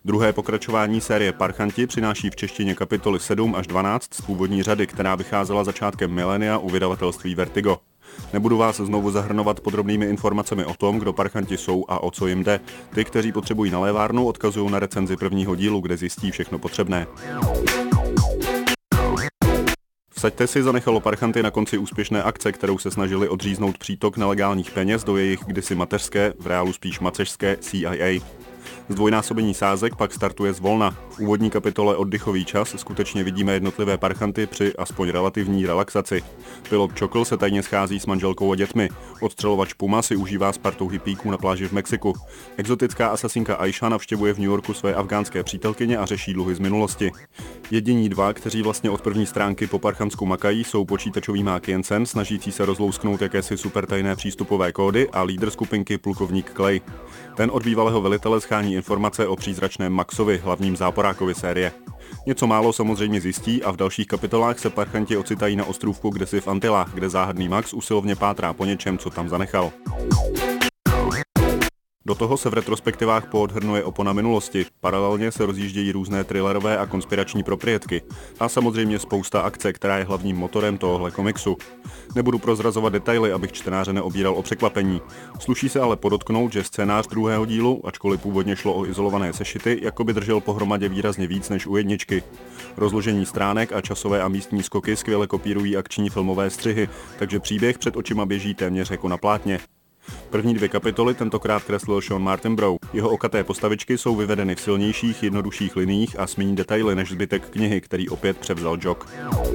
Druhé pokračování série Parchanti přináší v češtině kapitoly 7 až 12 z původní řady, která vycházela začátkem milénia u vydavatelství Vertigo. Nebudu vás znovu zahrnovat podrobnými informacemi o tom, kdo Parchanti jsou a o co jim jde. Ty, kteří potřebují nalévárnu, odkazují na recenzi prvního dílu, kde zjistí všechno potřebné. Vsaďte si zanechalo Parchanti na konci úspěšné akce, kterou se snažili odříznout přítok nelegálních peněz do jejich kdysi mateřské, v reálu spíš macešské CIA. Zdvojnásobení sázek pak startuje zvolna. V úvodní kapitole Oddychový čas skutečně vidíme jednotlivé Parchanty při aspoň relativní relaxaci. Pilot Čokl se tajně schází s manželkou a dětmi. Odstřelovač Puma si užívá s partou hippíků na pláži v Mexiku. Exotická asasinka Aisha navštěvuje v New Yorku své afgánské přítelkyně a řeší dluhy z minulosti. Jediní dva, kteří vlastně od první stránky po Parchantsku makají, jsou počítačový mák Jensen, snažící se rozlousknout jakési supertajné přístupové kódy, a lídr skupinky plukovník Clay. Ten od bývalého velitele schání informace o přízračném Maxovi, hlavním záporákovi série. Něco málo samozřejmě zjistí a v dalších kapitolách se Parchanti ocitají na ostrůvku kdesi v Antilách, kde záhadný Max usilovně pátrá po něčem, co tam zanechal. Do toho se v retrospektivách poodhrnuje opona minulosti, paralelně se rozjíždějí různé thrillerové a konspirační proprietky a samozřejmě spousta akce, která je hlavním motorem tohohle komiksu. Nebudu prozrazovat detaily, abych čtenáře neobíral o překvapení. Sluší se ale podotknout, že scénář druhého dílu, ačkoliv původně šlo o izolované sešity, jakoby držel pohromadě výrazně víc než u jedničky. Rozložení stránek a časové a místní skoky skvěle kopírují akční filmové střihy, takže příběh před očima běží téměř jako na plátně. První dvě kapitoly tentokrát kreslil Sean Martin Brough. Jeho okaté postavičky jsou vyvedeny v silnějších, jednodušších liniích a s méně detaily než zbytek knihy, který opět převzal Jock.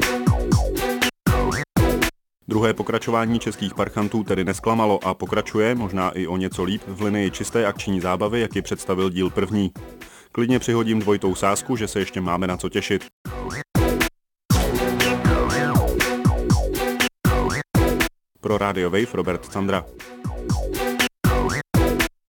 Druhé pokračování českých Parchantů tedy nesklamalo a pokračuje, možná i o něco líp, v linii čisté akční zábavy, jak ji představil díl první. Klidně přihodím dvojitou sázku, že se ještě máme na co těšit. Pro Radio Wave Robert Candra.